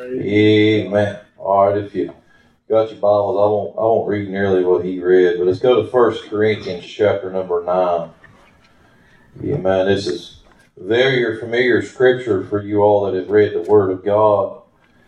Amen. All right, if you got your Bibles, I won't read nearly what he read, but let's go to 1 Corinthians chapter number 9. Amen. This is very familiar scripture for you all that have read the Word of God.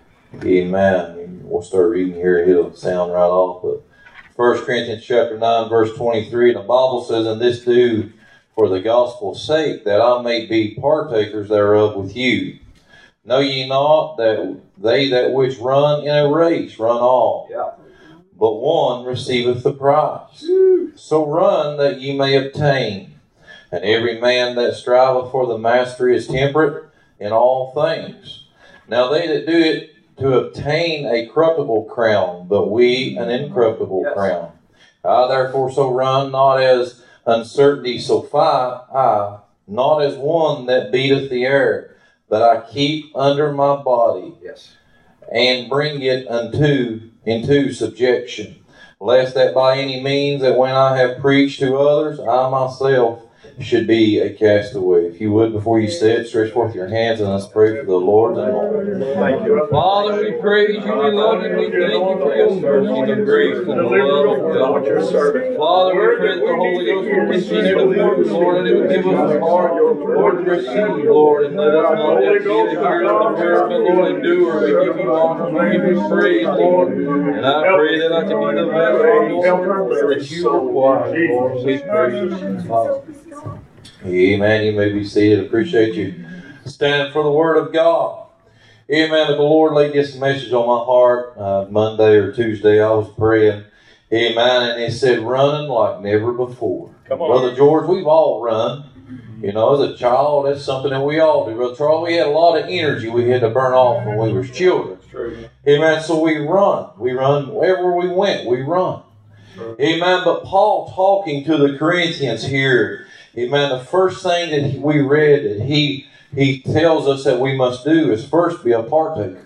Amen. We'll start reading here. It'll sound right off. But 1 Corinthians chapter 9, verse 23, the Bible says, "And this do for the gospel's sake, that I may be partakers thereof with you. Know ye not that they that which run in a race run all, but one receiveth the prize? So run that ye may obtain. And every man that striveth for the mastery is temperate in all things. Now they that do it to obtain a corruptible crown, but we an incorruptible crown. I therefore so run, not as uncertainty so fight I, not as one that beateth the air, but I keep under my body, and bring it into subjection, lest that by any means that when I have preached to others, I myself should be a castaway." If you would, before you say it, stretch forth your hands and let's pray for the Lord and Lord. Thank you. Father, we praise you, we love you, we thank you for your mercy and grace and the love of God. Father, we pray that the Holy Ghost will continue to move, Lord, and it will give us a heart, Lord, to receive, Lord, and let us not just be the hearer of the word, but Lord, and doer. We give you honor, we give you praise, Lord, and I pray that I can be the vessel, Lord, that you require, Lord. We praise you, Father. Amen. You may be seated. Appreciate you standing for the Word of God. Amen. But the Lord laid this message on my heart Monday or Tuesday. I was praying. Amen. And He said, running like never before. Brother George, we've all run. You know, as a child, that's something that we all do. Brother Charles, we had a lot of energy we had to burn off when we were children. Amen. So we run. We run wherever we went. We run. Amen. But Paul talking to the Corinthians here, amen, the first thing that we read that he tells us that we must do is first be a partaker.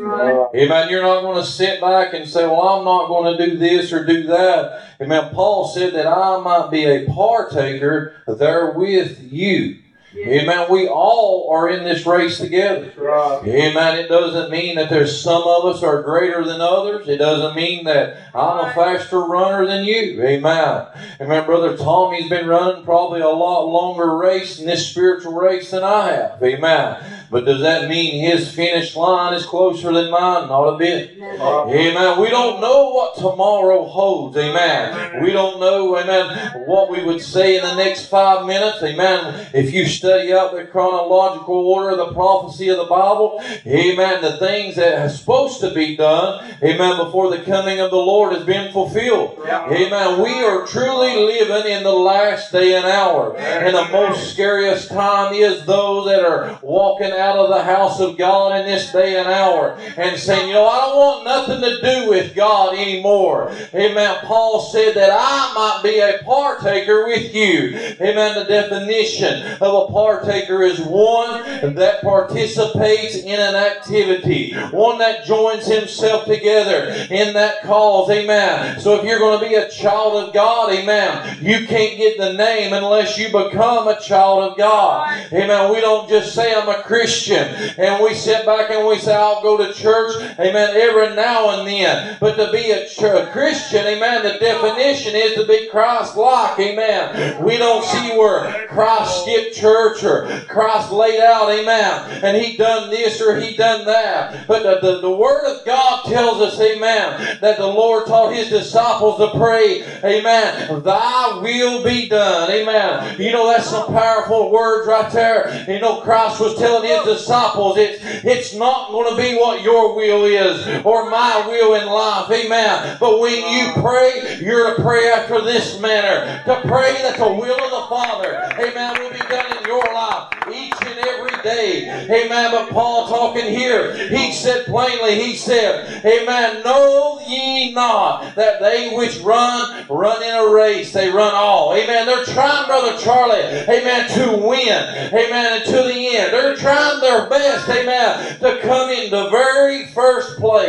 Amen. You're not going to sit back and say, well, I'm not going to do this or do that. Amen. Paul said that I might be a partaker there with you. Amen. We all are in this race together. Amen. It doesn't mean that there's some of us are greater than others. It doesn't mean that I'm a faster runner than you. Amen. Amen. Brother Tommy's been running probably a lot longer race in this spiritual race than I have. Amen. But does that mean his finish line is closer than mine? Not a bit. Amen. We don't know what tomorrow holds. Amen. We don't know, amen, what we would say in the next 5 minutes. Amen. If you study out the chronological order of the prophecy of the Bible, amen, the things that are supposed to be done, amen, before the coming of the Lord has been fulfilled. Amen. We are truly living in the last day and hour. And the most scariest time is those that are walking out of the house of God in this day and hour and saying, you know, I don't want nothing to do with God anymore. Amen. Paul said that I might be a partaker with you. Amen. The definition of a partaker is one that participates in an activity, one that joins himself together in that cause. Amen. So if you're going to be a child of God, amen, you can't get the name unless you become a child of God. Amen. We don't just say I'm a Christian and we sit back and we say I'll go to church, amen, every now and then. But to be a Christian, amen, the definition is to be Christ-like. Amen. We don't see where Christ skipped church or Christ laid out, amen, and He done this or He done that. But the Word of God tells us, amen, that the Lord taught His disciples to pray, amen, thy will be done. Amen. You know, that's some powerful words right there. You know, Christ was telling His disciples, it's not going to be what your will is or my will in life. Amen. But when you pray, you're to pray after this manner. To pray that the will of the Father, amen, will be done in your life each and every day. Amen. But Paul talking here, he said plainly, he said, amen, know ye not that they which run in a race, they run all. Amen. They're trying, Brother Charlie, amen, to win. Amen. And to the end. They're trying their best, amen, to come in the very first place.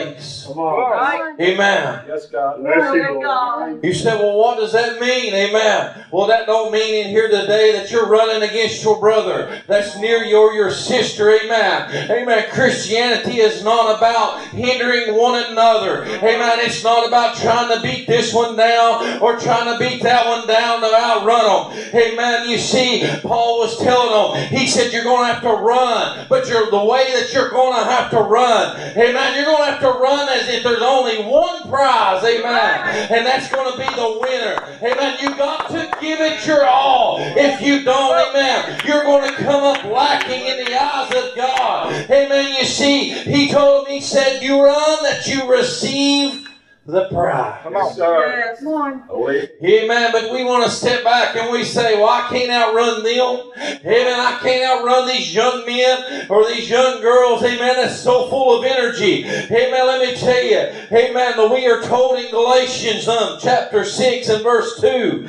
Come on. Amen. Yes, God. Bless you, Lord. You said, well, what does that mean? Amen. Well, that don't mean in here today that you're running against your brother that's near you or your sister. Amen. Amen. Christianity is not about hindering one another. Amen. It's not about trying to beat this one down or trying to beat that one down to outrun them. Amen. You see, Paul was telling them, he said, you're going to have to run, but the way that you're going to have to run, amen, you're going to have to run as if there's only one prize, amen, and that's going to be the winner. Amen. You got to give it your all. If you don't, amen, you're going to come up lacking in the eyes of God. Amen. You see, he told him, he said, you run that you receive the prize. Come on, sir. Yes. Come on. Amen. But we want to step back and we say, well, I can't outrun them. Amen. I can't outrun these young men or these young girls. Amen. That's so full of energy. Amen. Let me tell you. Amen. That we are told in Galatians chapter 6 and verse 2.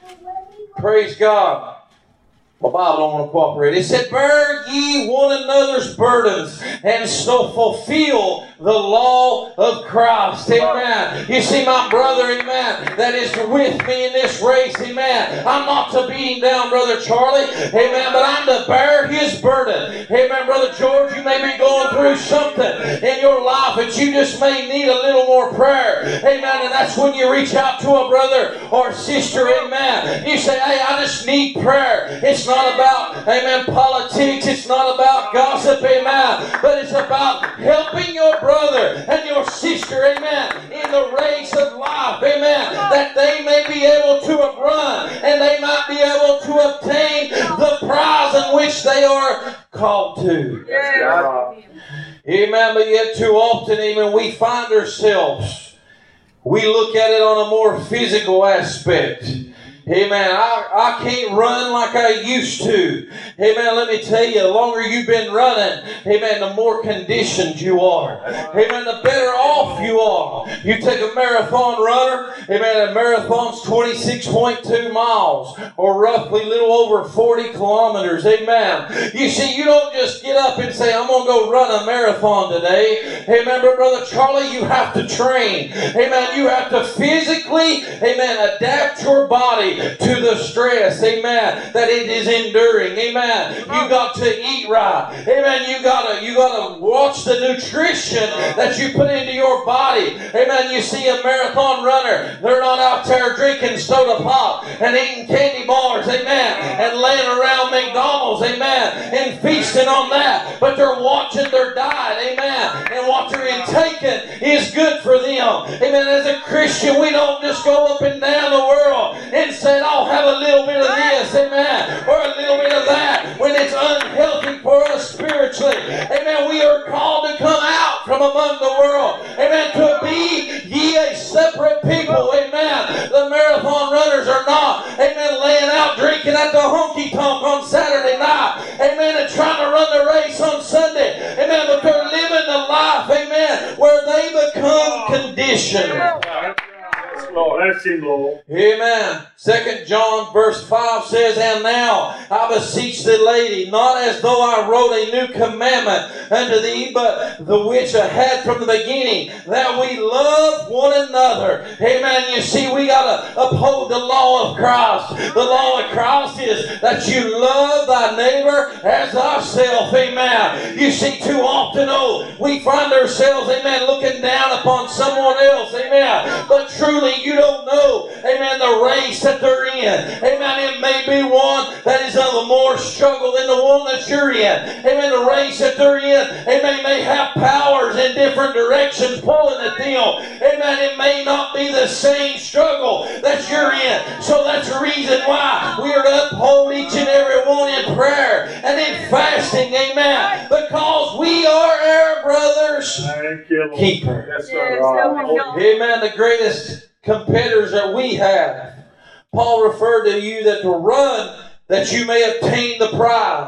Praise God. My Bible don't want to cooperate. It said, bear ye one another's burdens and so fulfill the law of Christ. Amen. You see, my brother, amen, that is with me in this race, amen. I'm not to beat him down, Brother Charlie, amen, but I'm to bear his burden. Amen, Brother George, you may be going through something in your life that you just may need a little more prayer. Amen, and that's when you reach out to a brother or sister, amen. You say, hey, I just need prayer. It's not about, amen, politics. It's not about gossip, amen, but it's about helping your brother and your sister, amen, in the race of life, amen, that they may be able to run and they might be able to obtain the prize in which they are called to. Yes, Amen. But yet too often, amen, we find ourselves, we look at it on a more physical aspect. Amen. I can't run like I used to. Amen. Let me tell you, the longer you've been running, amen, the more conditioned you are. Amen. The better off you are. You take a marathon runner, amen, a marathon's 26.2 miles, or roughly a little over 40 kilometers. Amen. You see, you don't just get up and say, I'm going to go run a marathon today. Amen. But Brother Charlie, you have to train. Amen. You have to physically, amen, adapt your body to the stress, amen, that it is enduring, amen. You got to eat right, amen. You gotta watch the nutrition that you put into your body, amen. You see a marathon runner, they're not out there drinking soda pop and eating candy bars, amen, and laying around McDonald's, amen, and feasting on that, but they're watching their diet, amen, and what they're intaking is good for them, amen. As a Christian, we don't just go up and down the world and say, I'll have a little bit of this, amen, or a little bit of that when it's unhealthy for us spiritually. Amen. We are called to come out from among the world. Amen. To be ye a separate people. Amen. The marathon runners are not, amen, laying out drinking at the honky tonk on Saturday night. Amen. And trying to run the race on Sunday. Amen. But they're living the life, amen, where they become conditioned. Bless you, Lord. Amen. 2 John verse 5 says, and now I beseech thee, lady, not as though I wrote a new commandment unto thee, but the which I had from the beginning, that we love one another. Amen. You see, we got to uphold the law of Christ. The law of Christ is that you love thy neighbor as thyself. Amen. You see, too often, we find ourselves, amen, looking down upon someone else. Amen. But truly, you don't know, amen, the race that they're in. Amen. It may be one that is of a more struggle than the one that you're in. Amen. The race that they're in, amen, may have powers in different directions pulling at them. Amen. It may not be the same struggle that you're in. So that's the reason why we are to uphold each and every one in prayer and in fasting. Amen. Because we are our brother's keeper. Yes, sir. Amen. The greatest competitors that we have. Paul referred to you that to run that you may obtain the prize.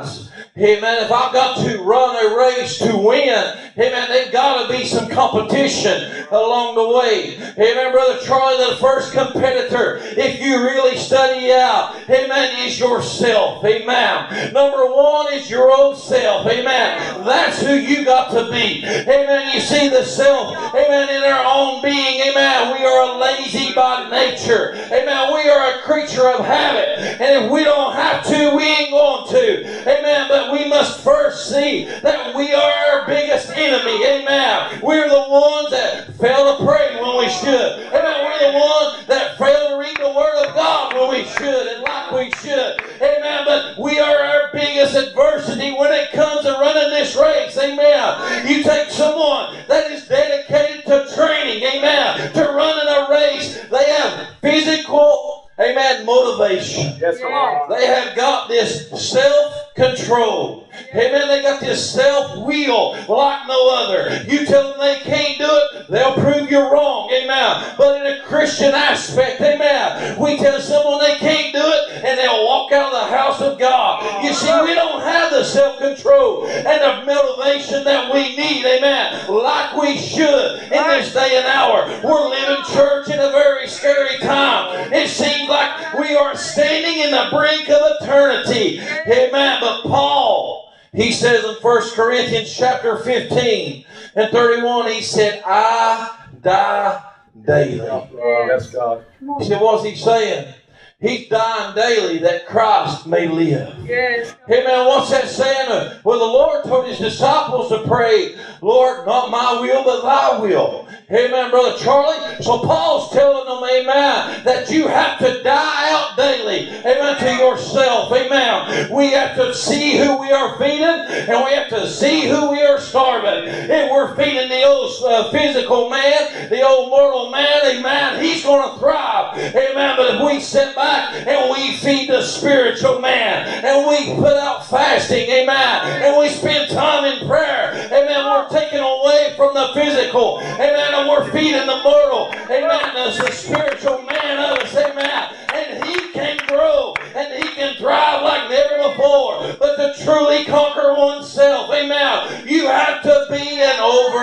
Amen. If I've got to run a race to win, amen, there's got to be some competition along the way. Amen, Brother Charlie, the first competitor, if you really study out, amen, is yourself. Amen. Number one is your own self. Amen. That's who you got to be. Amen. You see the self, amen, in our own being. Amen. We are lazy by nature. Amen. We are a creature of habit. And if we don't have to, we ain't going to. Amen. But we must first see that we are our biggest enemy. Amen. We're the ones that fail to pray when we should. Amen. We're the ones that fail to read the Word of God when we should and like we should. Amen. But we are our biggest adversity when it comes to running this race. Amen. You take someone that is dedicated to training. Amen. To running a race. They have physical, amen, motivation. Yes, Lord. They have got this self-control. Amen. They got this self-will like no other. You tell them they can't do it, they'll prove you're wrong. Amen. But in a Christian aspect, amen, we tell someone they can't do it and they'll walk out of the house of God. You see, we don't have the self-control and the motivation that we need, amen, like we should in this day and hour. We're living church in a very scary time. It seems like we are standing in the brink of eternity. Amen. But Paul, he says in 1 Corinthians chapter 15 and 31, he said, I die daily. Yes, God. He said, what's he saying? He's dying daily that Christ may live. Yes. Amen. What's that saying? Well, the Lord told his disciples to pray, Lord, not my will, but thy will. Amen, Brother Charlie. So Paul's telling them, amen, that you have to die out daily. Amen, to yourself. Amen. We have to see who we are feeding, and we have to see who we are starving. If we're feeding the old physical man, the old mortal man, amen, he's going to thrive. Amen. But if we sit back and we feed the spiritual man, and we put out fasting, amen, and we spend time in prayer, amen, we're taking away from the physical, amen, and we're feeding the mortal, amen, as the spiritual man of us, amen, and he can grow and he can thrive like never before. But to truly conquer oneself, amen, you have to be an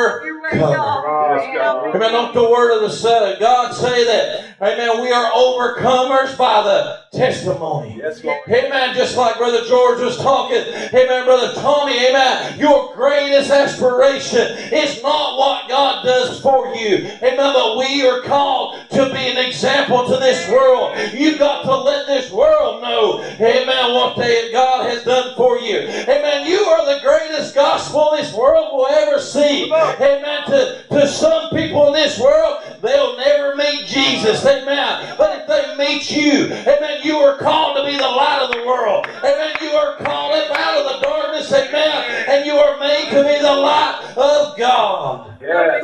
overcomer. Amen. Don't the word of the God say that, amen, we are overcomers by the testimony. Yes, Lord. Amen. Just like Brother George was talking, amen, Brother Tommy, amen, your greatest aspiration is not what God does for you. Amen. But we are called to be an example to this world. You've got to let this world know, amen, what God has done for you. Amen. You are the greatest gospel this world will ever see. Amen. To some people in this world, they'll never meet Jesus. Amen. But if they meet you, amen, you are called to be the light of the world. Amen. You are called up out of the darkness. Amen. And you are made to be the light of God.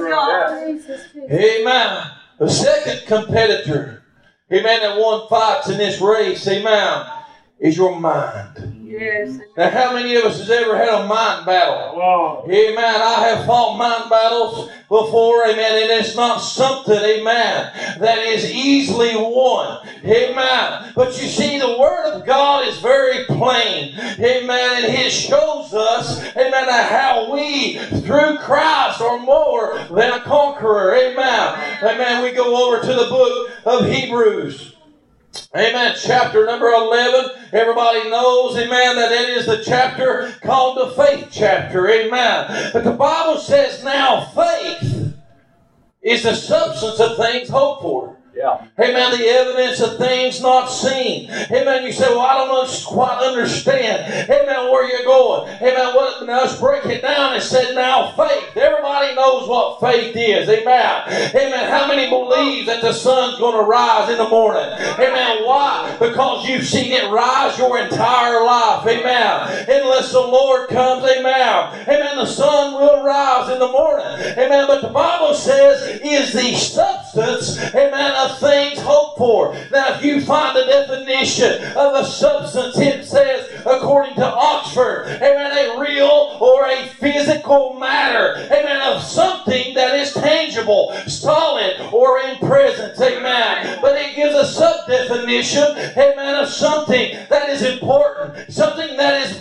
Yes. Amen. The second competitor, amen, that one fights in this race, amen, is your mind. Yes. Now, how many of us has ever had a mind battle? Wow. Amen. I have fought mind battles before, amen, and it's not something, amen, that is easily won. Amen. But you see, the Word of God is very plain. Amen. And it shows us, amen, how we, through Christ, are more than a conqueror. Amen. Amen. We go over to the book of Hebrews. Amen. Chapter number 11. Everybody knows, amen, that it is the chapter called the faith chapter. Amen. But the Bible says now faith is the substance of things hoped for. Yeah. Amen. The evidence of things not seen. Amen. You say, well, I don't quite understand. Amen. Where you're going. Amen. Now let's break it down. It said now faith. Everybody knows what faith is. Amen. Amen. How many believe that the sun's going to rise in the morning? Amen. Why? Because you've seen it rise your entire life. Amen. Unless the Lord comes. Amen. Amen. The sun will rise in the morning. Amen. But the Bible says is the substance, amen, of things hoped for. Now, if you find the definition of a substance, it says, according to Oxford, amen, a real or a physical matter, amen, of something that is tangible, solid, or in presence, amen. But it gives a sub-definition, amen, of something that is important, something that is validated,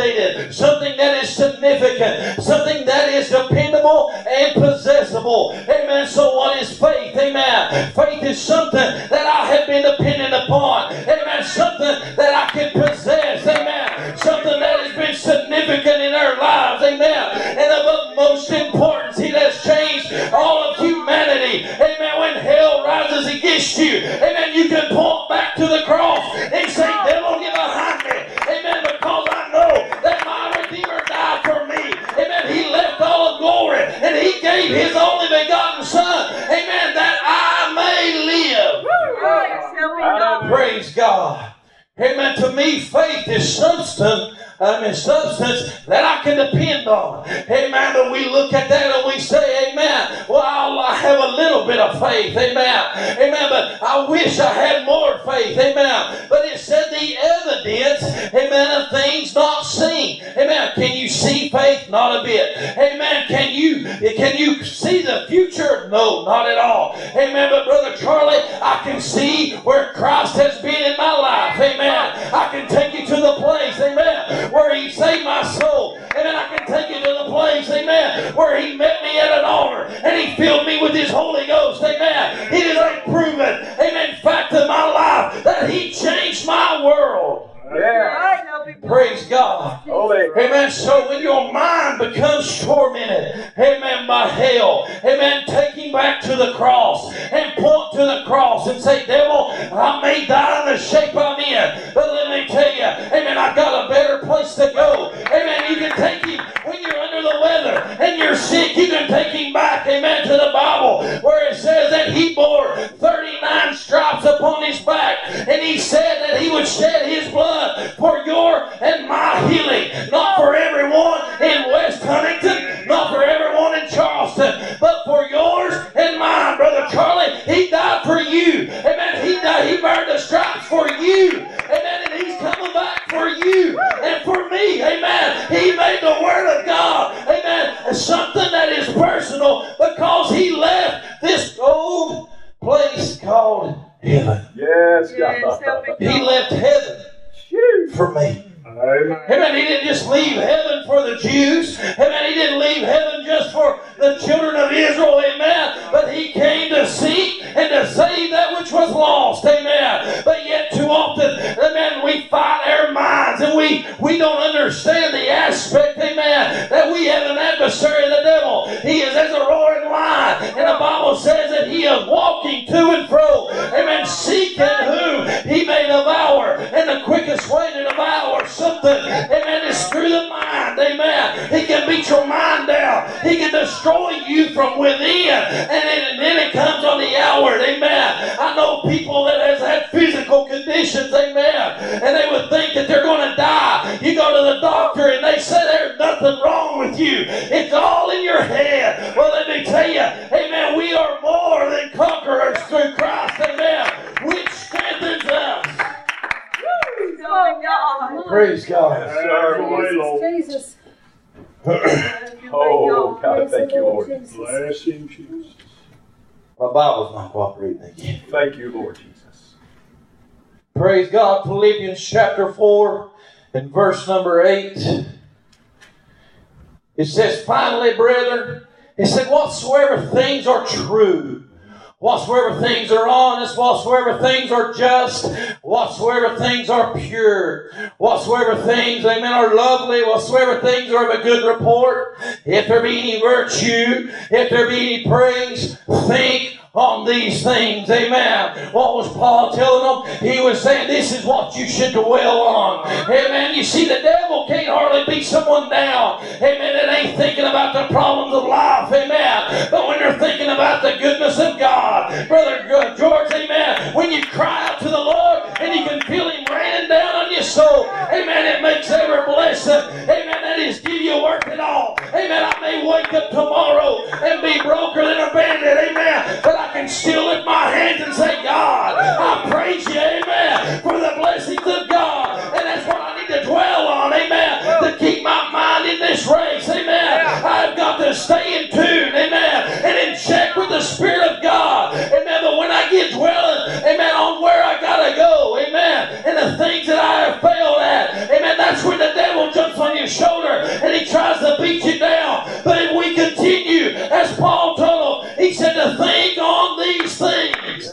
validated, something that is significant, something that is dependable and possessable. Amen. So what is faith? Amen. Faith is something that I have been dependent upon. Amen. Something that I can possess. Amen. Something that has been significant in our lives. Amen. And of utmost importance, it has changed all of humanity. Amen. When hell rises against you, amen, you can point back to the cross and say, devil, get behind me. Amen. Because I know that my Redeemer died for me. Amen. He left all of glory and He gave His only begotten Son. Amen. That I may live. Praise God. Amen. To me, faith is substance that I can depend on. Amen. But we look at that and we say, amen, well, I have a little bit of faith. Amen. Amen. But I wish I had more faith. Amen. But it said the evidence, amen, of things not seen. Amen. Can you see faith? Not a bit. Amen. Can you see the future? No, not at all. Amen. But Brother Charlie, I can see where Christ has been in my life. Amen. I can take you to the place, amen, where He saved my soul. Amen. I can take you to the place, amen, where He met me at an altar and He filled me with His Holy Ghost. Amen. It is a proven, amen, fact of my life that He changed my world. Yeah. Praise God. Amen. So when your mind becomes tormented, amen, by hell, amen, take Him back to the cross and point to the cross and say, devil, I may die in the shape I'm in, but let me tell you, amen, I've got a better place to go. Amen. You can take Him when you're under the weather and you're sick. You can take Him back, amen, to the Bible where it says that He bore 39 stripes upon His back, and He said that He would shed His blood for your and my healing. Not for everyone in West Huntington, not for everyone in Charleston, but for yours and mine. Brother Charlie, He died for you. Amen. He died. He burned the stripes for you. Amen. And He's coming back for you and for me. Amen. He made the Word of God, amen, something that is personal because He left this old place called heaven. Yes, God. He left heaven for me. Amen. He didn't just leave heaven for the Jews. Amen. He didn't leave heaven just for the children of Israel. Amen. But He came to seek and to save that which was lost. Amen. But yet too often, amen, we fight our minds and we don't understand the aspect, amen, that we have an adversary, the devil. He is as a roaring lion. And the Bible says that he is walking to and fro. Amen. Seeking whom He may devour. And the quickest way to devour something, amen, is through the mind. Amen. He can beat your mind down. He can destroy you from within. And then it comes on the outward. Amen. I know people that has had physical conditions. Amen. And they would think that they're going to die. You go to the doctor and they say there's nothing wrong with you. It's all in your head. Well, let me tell you, amen, we are more than conquerors through Christ. Amen. Which strengthens us. Praise God. Jesus. Oh, God, thank you, Lord. Bless you, Jesus. My Bible's not cooperating again. Thank you, Lord Jesus. Praise God. Philippians chapter 4 and verse number 8. It says, finally, brethren, it said, whatsoever things are true, whatsoever things are honest, whatsoever things are just, whatsoever things are pure, whatsoever things, amen, are lovely, whatsoever things are of a good report, if there be any virtue, if there be any praise, think on these things. Amen. What was Paul telling them? He was saying this is what you should dwell on. Amen. You see, the devil can't hardly beat someone down. Amen. That ain't thinking about the problems of life. Amen. But when they're thinking about the goodness of God, Brother George, amen, when you cry out to the Lord and you can feel Him raining down on your soul, amen, it makes every blessing, amen, that is give you worth it all. Amen. I may wake up tomorrow and be broker than a bandit. Amen. But I can still lift my hands and say, God, I praise you, amen, for the blessings of God. And that's what I need to dwell on, amen, to keep my mind in this race, amen. I've got to stay in tune, amen, and in check with the Spirit of God, amen. But when I get dwelling, amen, on where I got to go, amen, and the things that I have failed at, amen, that's when the devil jumps on you As Paul told them, he said to think on these things.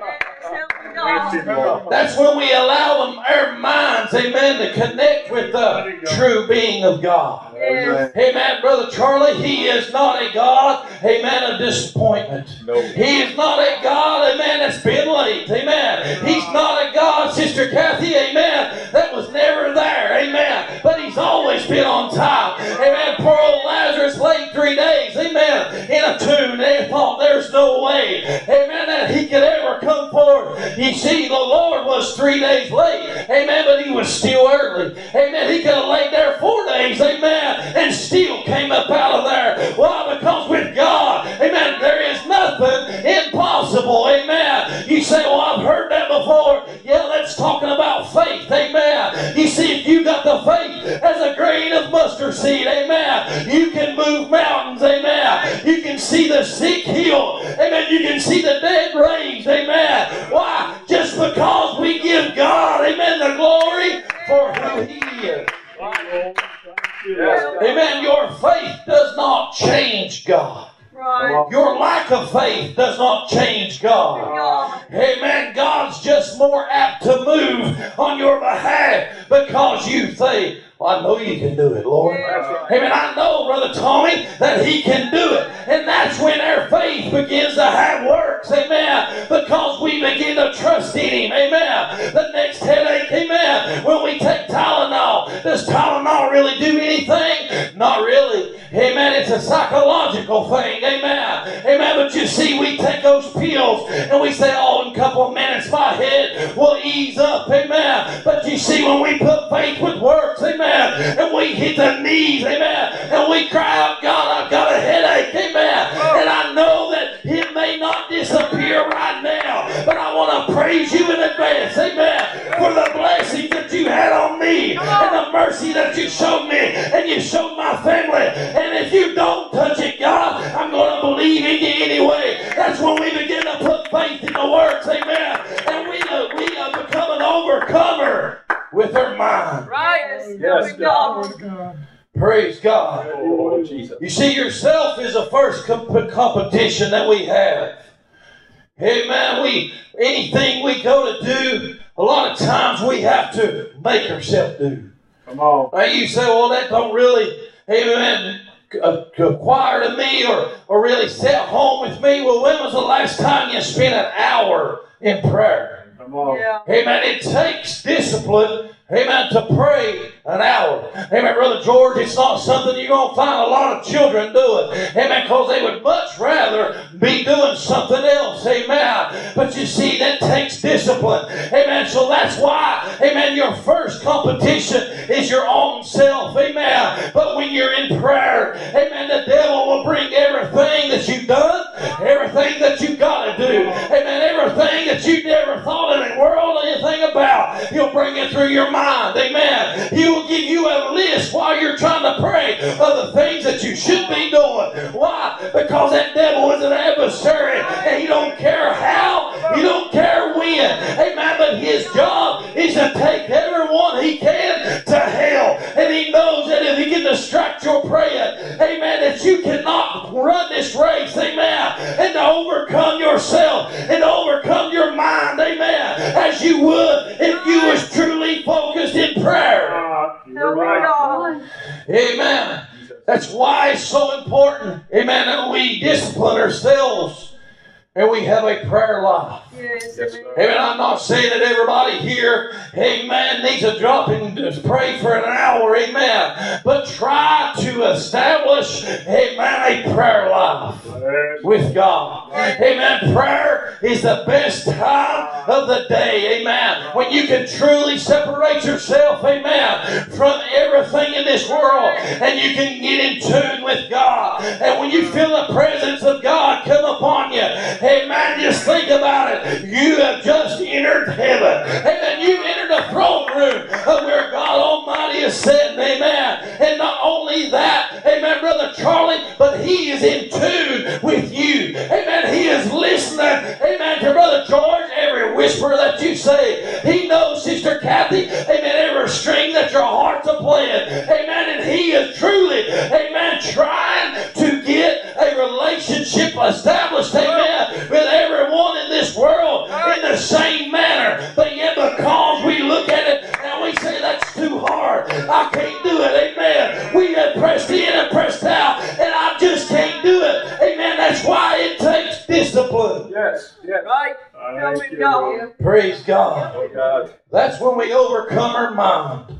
That's when we allow our minds, amen, to connect with the true being of God. Amen, Brother Charlie, He is not a God, amen, of disappointment. He is not a God, amen, that's been late. Amen. He's not a God, Sister Kathy, amen, that was never there. Amen. But He's always been on time. Amen. Poor old Lazarus laid 3 days, amen, in a tomb. They thought there's no way, amen, that he could ever come forth. You see, the Lord was 3 days late, amen, but He was still early. Amen. He could have laid there 4 days, amen, and still came up out of there. Why? Because with God, amen, there is nothing impossible. Amen. You say, well, I've heard that before. Yeah, that's talking about faith. Amen. You see, if you got the faith as a grain of mustard seed, amen, you can move mountains. Amen. You can see the sick healed. Amen. You can see the dead raised. Amen. Why? Just because we give God, amen, the glory for who He is. Amen. Your faith does not change God. Right. Your lack of faith does not change God. Amen. God's just more apt to move on your behalf because you say, well, I know you can do it, Lord. Amen. I know, Brother Tommy, that He can do it. And that's when our faith begins to have works. Amen. Because we begin to trust in Him. Amen. The next headache, amen, when we take Tylenol, does Tylenol really do anything? Not really. Amen. It's a psychological thing. Amen. Amen. But you see, we take those pills and we say, oh, in a couple of minutes my head will ease up. Amen. But you see, when we put faith with works, amen, and we hit the knees, amen, and we cry out, God, I've got a headache, amen, and I know that it may not disappear right now, but I want to praise you in advance, amen, for the blessings that you had on me and the mercy that you showed me and you showed my family. And if you don't touch it, God, I'm going to believe in you anyway. That's when we begin to put faith in the works, amen, and we become an overcomer with our mind. Right. Yes, God. Praise God. Oh, Jesus. You see, yourself is the first competition that we have. Amen. Anything we go to do, a lot of times we have to make ourselves do. Come on. Now you say, well, that don't really, amen, acquire to me or really set home with me. Well, when was the last time you spent an hour in prayer? Come on. Yeah. Amen. It takes discipline, amen, to pray an hour. Amen, Brother George, it's not something you're going to find a lot of children doing. Amen, because they would much rather be doing something else. Amen. But you see, that takes discipline. Amen. So that's why, amen, your first competition is your own self. Amen. But when you're in prayer, amen, the devil will bring everything that you've done, everything that you've got to do, amen, everything that you never thought in the world anything about. He'll bring it through your mind. Amen. He will give you a list while you're trying to pray of the things that you should be doing. Why? Because that devil is an adversary and he don't care how, he don't care when. Amen. But his job is to take everyone he can to hell. And he knows that if he can distract your praying, amen, that you cannot run this race, amen, and to overcome yourself and to overcome your mind, amen, as you would if you was truly focused in prayer. Help me, God. Amen. That's why it's so important, amen, that we discipline ourselves and we have a prayer life. Yes, Amen. I'm not saying that everybody here, amen, needs to drop and just pray for an hour, amen. But try to establish, amen, a prayer life with God. Amen. Prayer is the best time of the day, amen. When you can truly separate yourself, amen, from everything in this world and you can get in tune with God. And when you feel the presence of God come upon you, amen, just think about it. You have just entered heaven. Amen. You entered the throne room of where God Almighty is sitting. Amen. And not only that, amen, Brother Charlie, but He is in tune with you. Amen. He is listening, amen, to Brother George, every whisper that you say. He knows, Sister Kathy, amen, every string that your heart's a playing. Amen. And He is truly, amen, trying to get a relationship relationship established, amen, with everyone in this world in the same manner. But yet because we look at it and we say that's too hard, I can't do it, amen. We have pressed in and pressed out and I just can't do it, amen. That's why it takes discipline. Yes. Yes. Right. Thank you, Lord. Praise God. Oh, God. That's when we overcome our mind.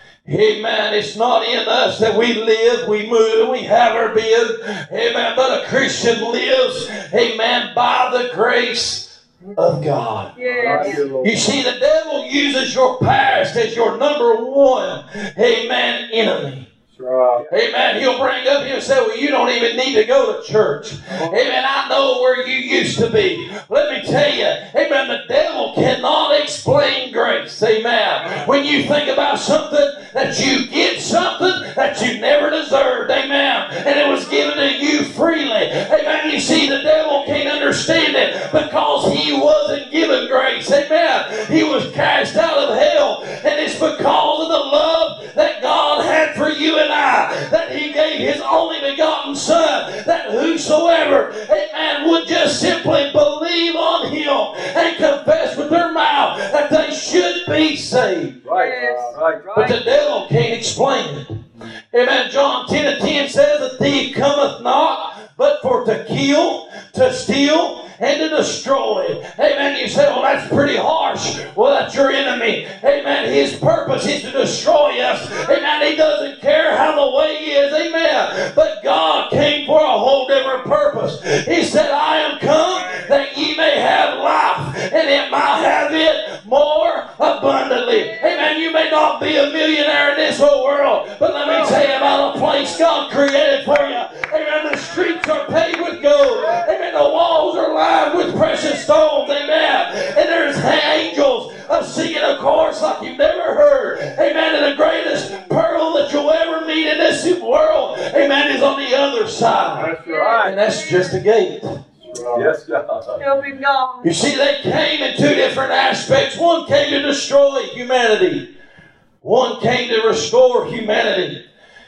Amen. It's not in us that we live, we move, and we have our being. Amen. But a Christian lives, amen, by the grace of God. Thank you, Lord. You see, the devil uses your past as your number one, amen, enemy. That's right. Amen. He'll bring up, he'll say, well, you don't even need to go to church. Amen. I know where you used to be. Let me tell you, amen, the devil cannot explain grace. Amen. When you think about something, that you get something that you never deserved. Amen. And it was given to you freely. Amen. You see, the devil can't understand it because he wasn't given grace. Amen. He was cast out of hell. And it's because of the love that God had for you and I, that he gave his only begotten Son, that whosoever, amen, would just simply believe on him and confess with their mouth that they should be saved. Right. Yes. Right. But the devil can't explain it. Amen. John 10:10 says, the thief cometh not but for to kill, to steal, and to destroy. Amen. You say, well, that's pretty harsh. Well, that's your enemy. Amen. His purpose is to destroy us. Amen. He doesn't care how the way is. Amen. But God came for a whole different purpose. He said, I am come that ye may have life, and it might have it more abundantly. Amen. You may not be a millionaire in this whole world, but let me tell you about a place God created for you. Amen. The streets are paved with gold. Amen. The walls are lined with precious stones. Amen. And there's angels of singing a chorus like you've never heard. Amen. And the greatest pearl that you'll ever meet in this world, amen, is on the other side. That's right. And that's just a gate. Yes, God. Helping God. You see, they came in two different aspects. One came to destroy humanity. One came to restore humanity.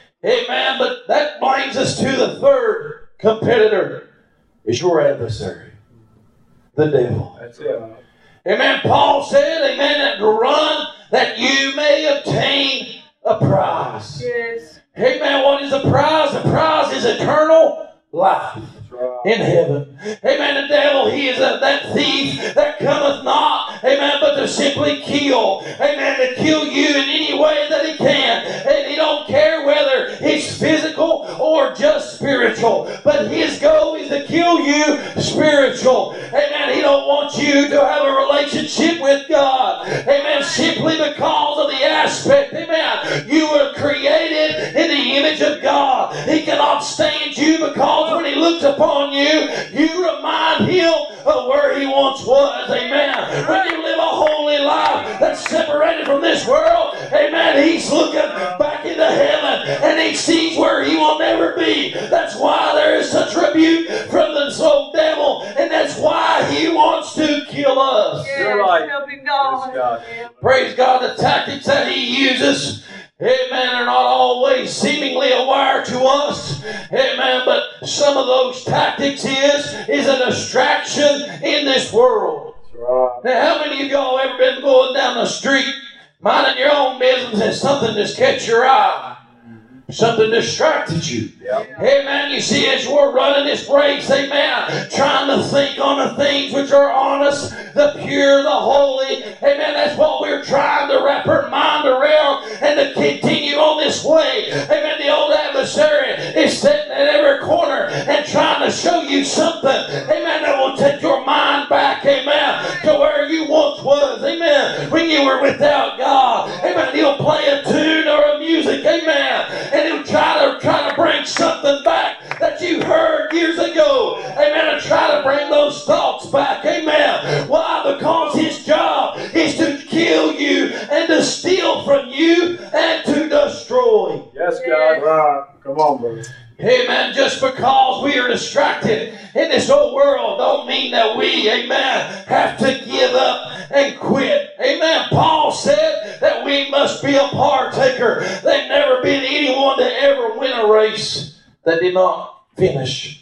Amen. But that brings us to the third competitor. Is your adversary, the devil. That's it. Amen. Paul said, amen, that to run that you may obtain a prize. Yes. Amen. What is the prize? The prize is eternal life That's right. in heaven. Amen. The devil, he is that thief that cometh not, amen, but to simply kill. Amen. To kill you in any way that he can. And he don't care whether it's physical or just spiritual. But his goal is to kill you spiritual. Amen. He don't want you to have a relationship with God. Amen. Simply because of the aspect. Amen. You were created in the image of God. He cannot stand you because when he looks upon you, you remind him of where he once was. Amen. When you live a holy life that's separated from this world, amen, he's looking back into heaven and he sees where he will never be. That's why there is such rebuke from the soul devil, and that's why he wants to kill us. Yes. You're right. Helping God. Yes, God. Praise God, the tactics that he uses, amen, are not always seemingly aware to us. Amen, but some of those tactics is a distraction in this world. That's right. Now, how many of y'all ever been going down the street, minding your own business, and something just catch your eye? Something distracted you. Yeah. Amen. You see, as we're running this race, amen, trying to think on the things which are honest, the pure, the holy. Amen. That's what we're trying to wrap our mind around and to continue on this way. Amen. The old adversary is sitting at every corner and trying to show you something. Amen. That will take your mind back. Amen. To where you once was. Amen. When you were without God. Amen. He'll play a tune or a music. Amen. And he'll try to bring something back that you heard years ago. Amen. And try to bring those thoughts back. Amen. Why? Because his job is to kill you and to steal from you and to destroy. Yes, God. Right. Come on, brother. Amen. Just because we are distracted in this old world don't mean that we, amen, have to give up and quit. Amen. Paul said that we must be a partaker. There's never been anyone to ever win a race that did not finish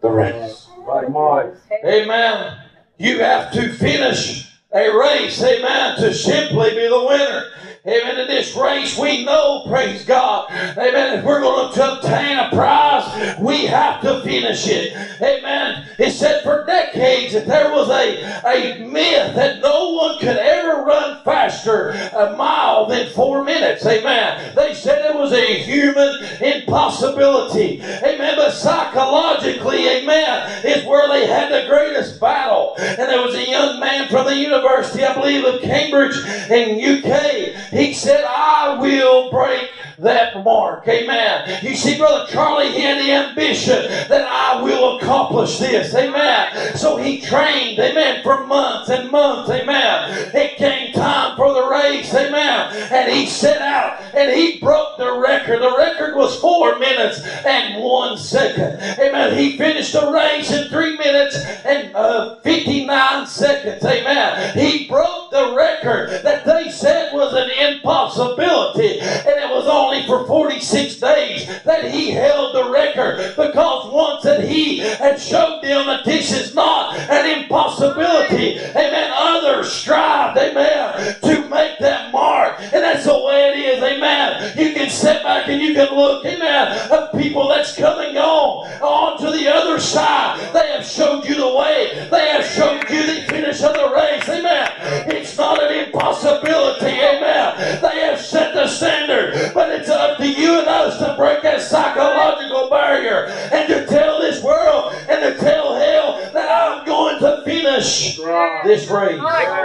the race. Come on. Amen. You have to finish a race, amen, to simply be the winner. Amen. In this race, we know, praise God, amen, if we're going to obtain a prize, we have to finish it. Amen. It said for decades that there was a myth that no one could ever run faster a mile than 4 minutes. Amen. They said it was a human impossibility. Amen. But psychologically, amen, is where they had the greatest battle. And there was a young man from the University, I believe, of Cambridge in UK. He said, I will break that mark. Amen. You see, Brother Charlie, he had the ambition that I will accomplish this. Amen. So he trained, amen, for months and months. Amen. It came time for the race. Amen. And he set out and he broke the record. The record was 4 minutes and 1 second. Amen. He finished the race in 3 minutes and 59 seconds. Amen. He broke the record that they said was an impossibility. And it was only for 46 days that he held the record, because once that he had showed them that this is not an impossibility, amen, others strived, amen, to make that mark. And that's the way it is, amen. You can sit back and you can look, amen, of people that's coming on to the other side. They have showed you the way. They have showed you the finish of the race, amen. It's not an impossibility, amen. They have set the standard, but it's up to you and us to break that psychological barrier and to tell this world and to tell hell that I'm going to finish this race.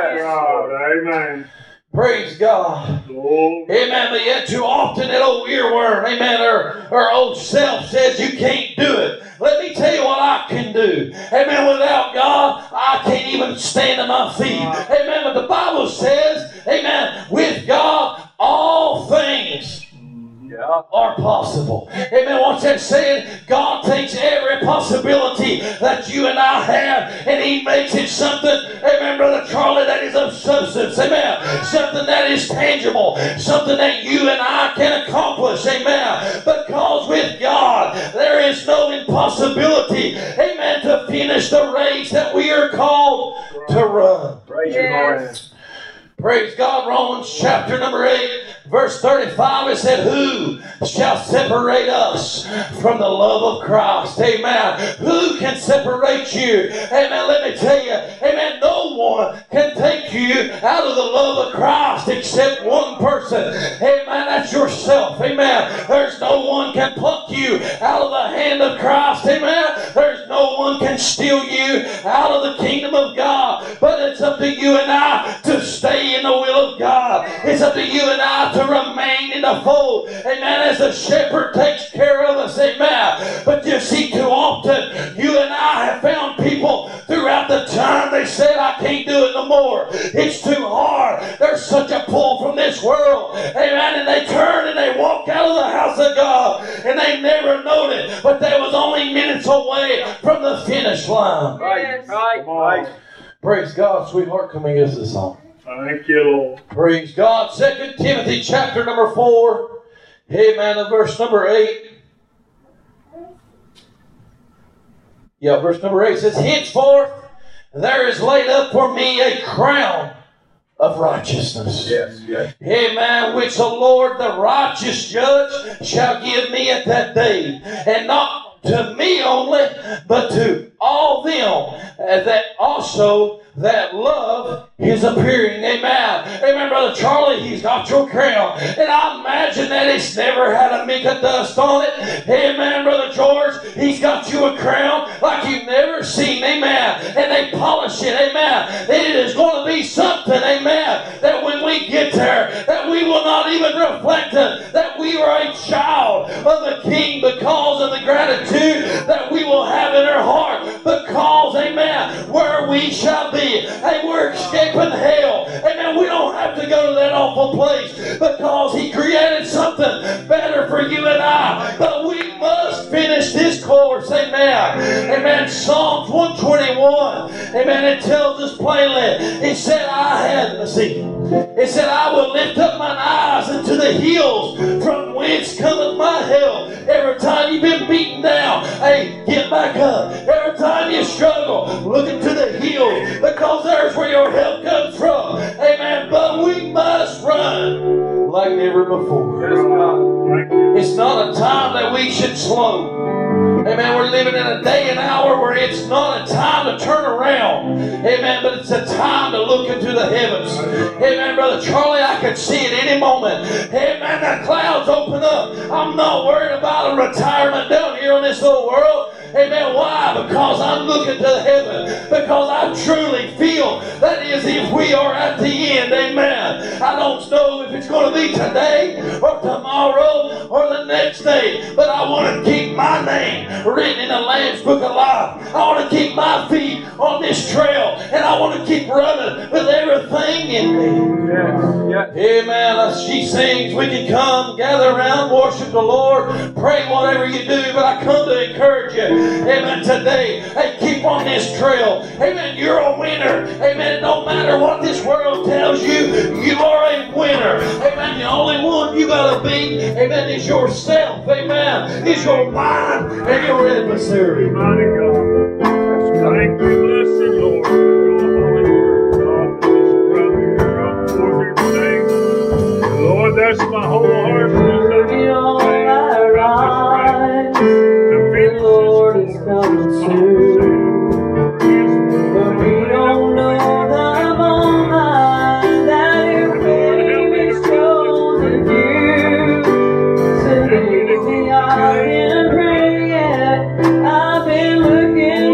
Amen. Praise God. Amen. But yet too often that old earworm, amen, or old self says you can't do it. Let me tell you what I can do. Amen. Without God, I can't even stand on my feet. Amen. But the Bible says, amen, with God, all things are possible. Amen. What's that saying? God takes every possibility that you and I have and He makes it something, amen, Brother Charlie, that is of substance. Amen. Something that is tangible. Something that you and I can accomplish. Amen. Because with God, there is no impossibility, amen, to finish the race that we are called to run. Praise you, Lord. Praise God. Romans chapter number 8, verse 35, it said, who shall separate us from the love of Christ? Amen. Who can separate you? Amen. Let me tell you, amen, no one can take you out of the love of Christ except one person. Amen. That's yourself. Amen. There's no one can pluck you out of the hand of Christ. Amen. There's no one can steal you out of the kingdom of God. But it's up to you and I to stay in the will of God. It's up to you and I to remain in the fold. Amen. As the shepherd takes care of us. Amen. But you see, too often you and I have found people throughout the time they said, I can't do it no more. It's too hard. There's such a pull from this world. Amen. And they turn and they walk out of the house of God and they never noted, but they was only minutes away from the finish line. Right. Praise God. Sweetheart, come and give us a song. Thank you, Lord. Praise God. 2 Timothy chapter number 4. Amen. And verse number 8. Yeah, verse number 8 says, henceforth there is laid up for me a crown of righteousness. Yes. Amen. Which the Lord, the righteous judge, shall give me at that day. And not to me only, but to all them that also that love His appearing. Amen. Amen, Brother Charlie, He's got your crown. And I imagine that it's never had a mica dust on it. Amen, Brother George, He's got you a crown like you've never seen. Amen. And they polish it. Amen. It is going to be something. Amen. That when we get there, that we will not even reflect it, that we are a child of the King because of the gratitude that we will have in our heart. Because, amen, where we shall be. Hey, we're escaping hell. Amen. We don't have to go to that awful place because He created something better for you and I. But we must finish this course. course. Amen. Amen. Psalms 121. Amen. It tells us plainly. It said, it said, I will lift up mine eyes into the hills from whence cometh my help. Every time you've been beaten down, hey, get back up. Every time you struggle, look into the hills, because there's where your help comes from. Amen. But we must run like never before. It's not a time that we should slow. Amen. We're living in a day and hour where it's not a time to turn around. Amen. But it's a time to look into the heavens. Amen. Brother Charlie, I can see it any moment. Amen. The clouds open up. I'm not worried about a retirement down here in this little world. Amen. Why? Because I'm looking to heaven. Because I truly feel that is if we are at the end. Amen. I don't know if it's going to be today or tomorrow or the next day. But I want to keep my name written in the Lamb's Book of Life. I want to keep my feet on this trail. And I want to keep running with everything in me. Amen. As she sings, we can come, gather around, worship the Lord, pray whatever you do. But I come to encourage you. Amen. Today, hey, keep on this trail. Amen. You're a winner. Amen. No matter what this world tells you, you are a winner. Amen. The only one you got to beat, amen, is yourself. Amen. Is your mind and your adversary. Mighty God. Thank you, blessed Lord, for your holy word. God, for this brother here up forth here today. Lord, that's my whole heart. The Lord is coming soon. But we don't know the moment that your fame is chosen few. So lately I've been praying, I've been looking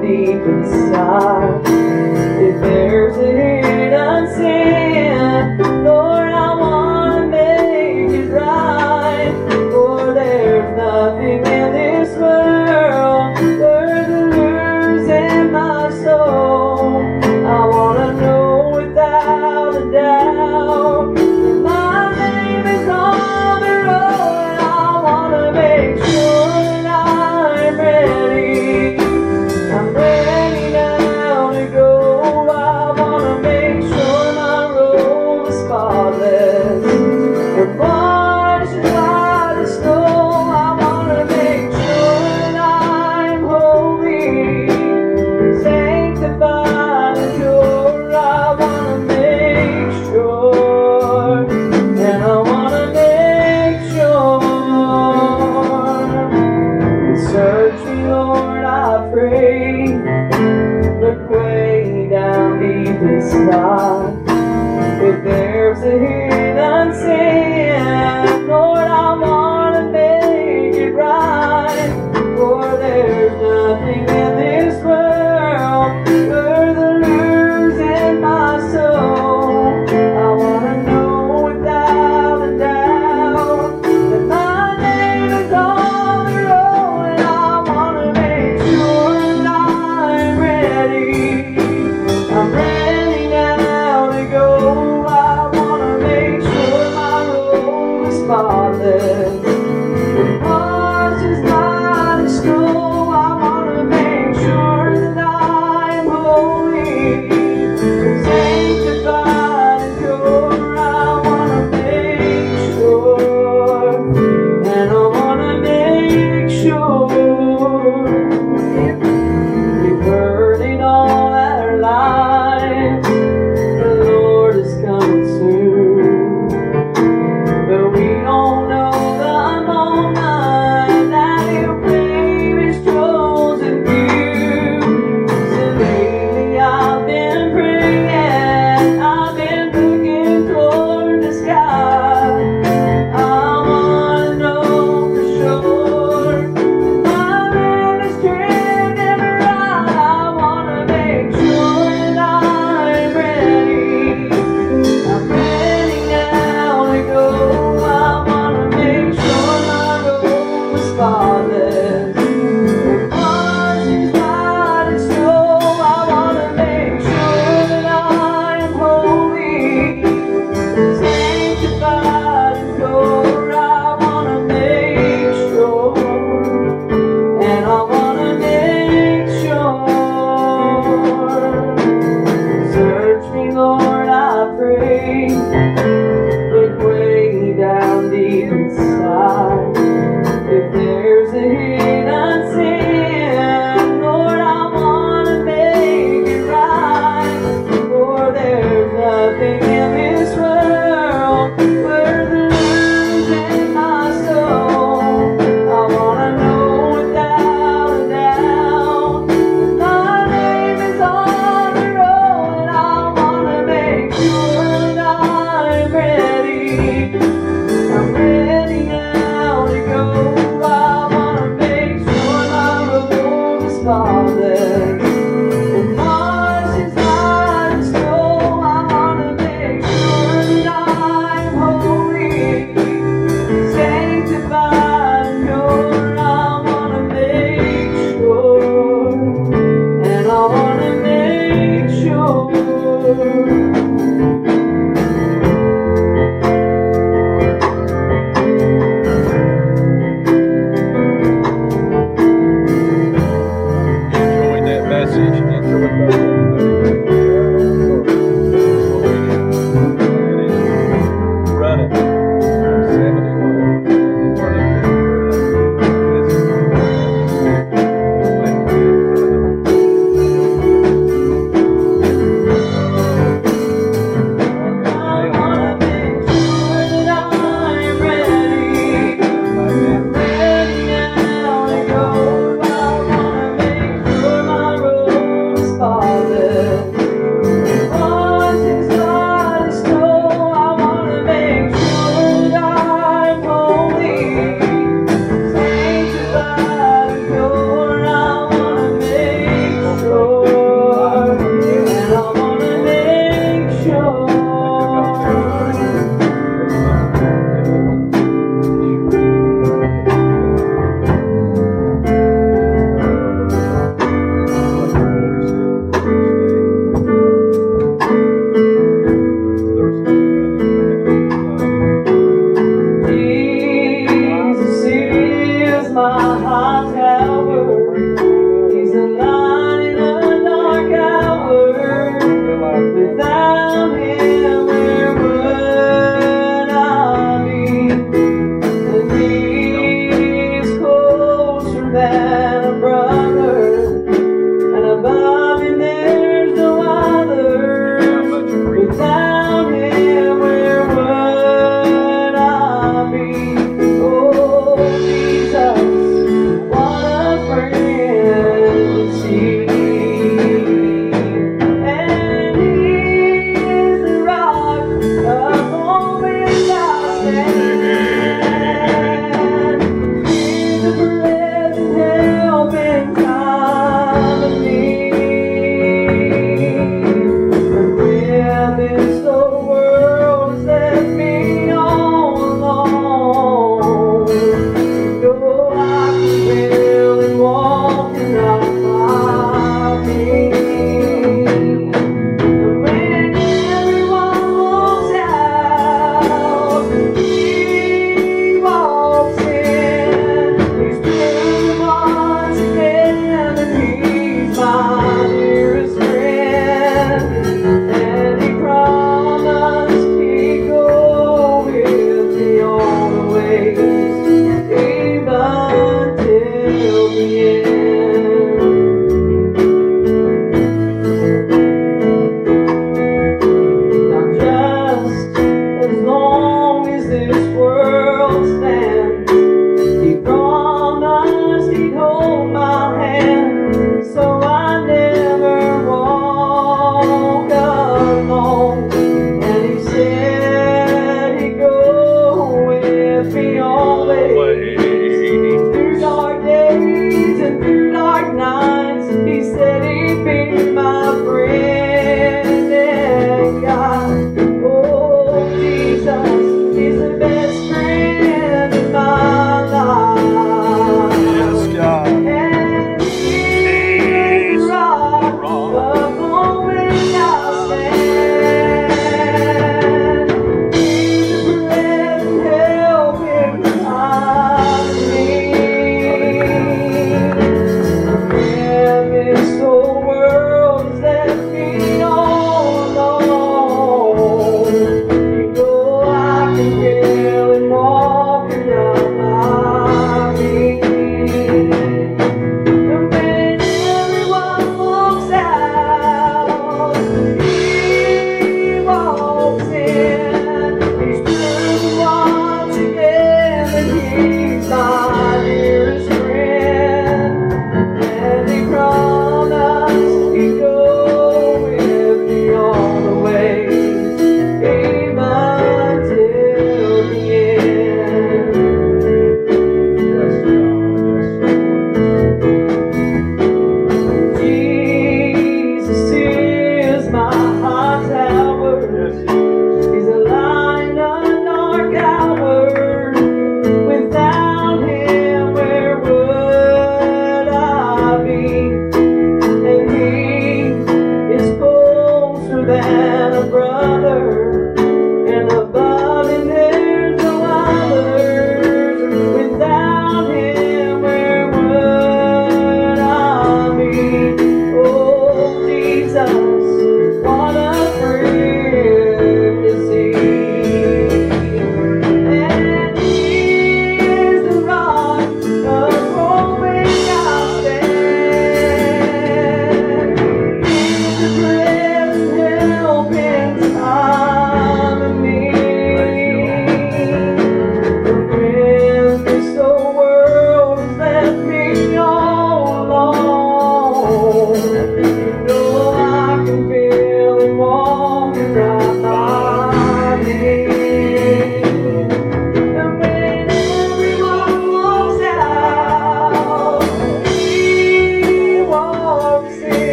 deep inside. If there's a hidden sin, Lord, I wanna make it right. For there's nothing in this world worth losing my soul. I wanna know without a doubt that my name is on the road. I wanna make sure that I'm ready. I'm ready now to go. I wanna make sure my robe is spotless and washed as white as snow. I wanna make sure that I'm holy, sanctified and pure. I wanna make sure, and I wanna make sure. Search me, Lord, I pray.